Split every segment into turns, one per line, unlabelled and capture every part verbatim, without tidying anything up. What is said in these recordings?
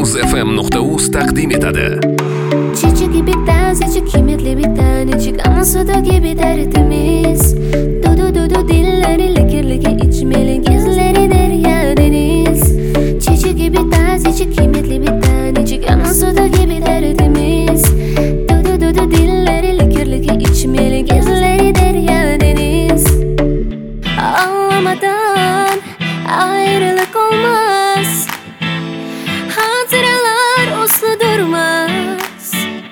muz f m nuqta uz taqdim etadi.
Chechagi bitta, sechi qiymatli bitta, nechik ammo sudo gibi dardimiz. Dudu dudu dillari likirligi ichmeli gizlari derya deniz. Chechagi bitta, sechi qiymatli bitta, nechik ammo sudo gibi dardimiz. Dudu dudu dillari likirligi ichmeli gizlari derya deniz. Ağlamadan ayrılık olmaz. Hatıralar uslu durmaz.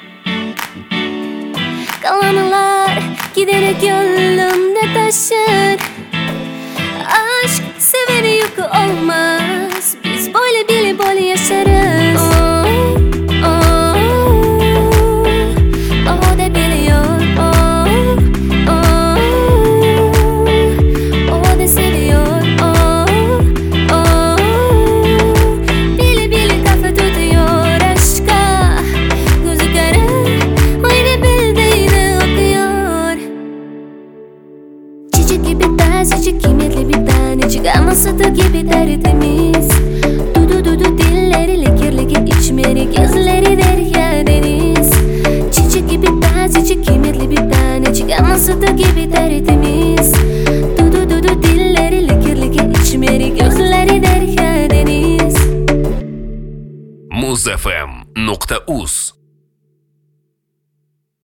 Kalanlar giderek gönlümde taşır. Aşk seveni yükü olmaz. Biz böyle bile böyle yaşarız. Oh, oh, o da biliyor. Oh, oh, o da seviyor. Oh, oh, bile bile kafa tutuyor aşka. Gözü kara, oyunu bildiğini okuyor. Çiçek gibi taze, kıymetli bir tanecik ama suda gibi derdimiz. Dudu dudu dilleri likirligi içmeri gözleri derya deniz. Çiçek gibi taze, kıymetli bir tanecik ama suda gibi derdimiz. Dudu dudu dilleri likirligi içmeri gözleri derya deniz.
muz f m nuqta uz